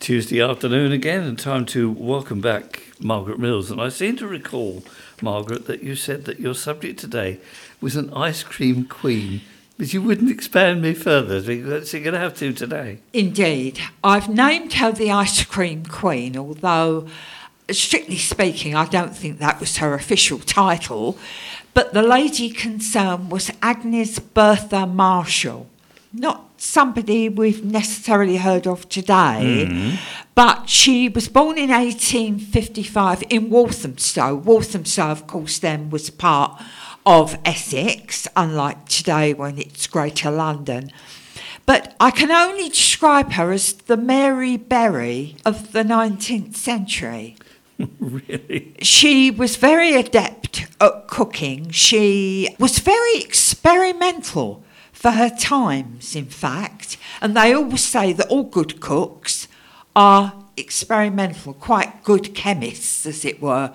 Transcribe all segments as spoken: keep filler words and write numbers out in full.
Tuesday afternoon again, and time to welcome back Margaret Mills. And I seem to recall, Margaret, that you said that your subject today was an ice cream queen, but you wouldn't expand me further, so you're going to have to today. Indeed. I've named her the ice cream queen, although, strictly speaking, I don't think that was her official title. But the lady concerned was Agnes Bertha Marshall. Not somebody we've necessarily heard of today, mm. but she was born in eighteen fifty-five in Walthamstow. Walthamstow, of course, then was part of Essex, unlike today when it's Greater London. But I can only describe her as the Mary Berry of the nineteenth century. Really? She was very adept at cooking. She was very experimental for her times, in fact. And they always say that all good cooks are experimental, quite good chemists, as it were.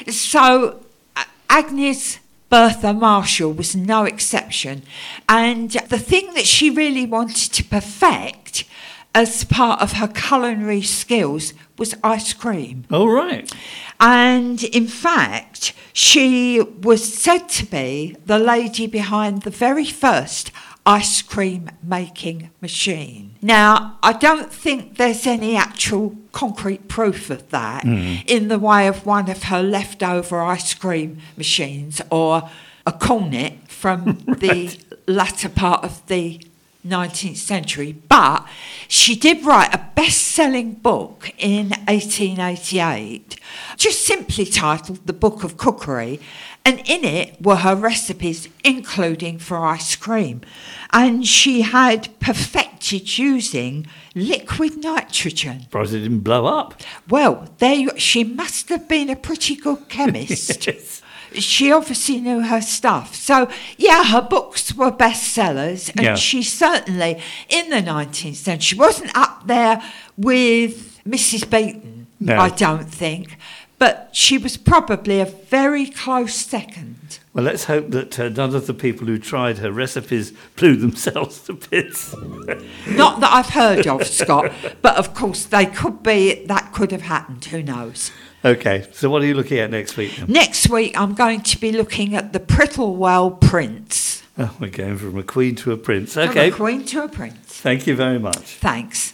So Agnes Bertha Marshall was no exception. And the thing that she really wanted to perfect as part of her culinary skills was ice cream. Oh, right. And in fact, she was said to be the lady behind the very first ice cream making machine. Now, I don't think there's any actual concrete proof of that mm. in the way of one of her leftover ice cream machines or a cornet from right. the latter part of the nineteenth century, but she did write a best-selling book in eighteen eighty-eight, just simply titled The Book of Cookery, and in it were her recipes, including for ice cream. And she had perfected using liquid nitrogen. Surprised it didn't blow up. Well, there you, she must have been a pretty good chemist. Yes. She obviously knew her stuff. So, yeah, her books were bestsellers, and yeah. she certainly, in the nineteenth century, wasn't up there with Missus Beeton, no. I don't think. But she was probably a very close second. Well, let's hope that uh, none of the people who tried her recipes blew themselves to bits. Not that I've heard of, Scott, but of course they could be, that could have happened, who knows. OK, so what are you looking at next week then? Next week I'm going to be looking at the Prittlewell Prince. Oh, we're going from a queen to a prince. OK. From a queen to a prince. Thank you very much. Thanks.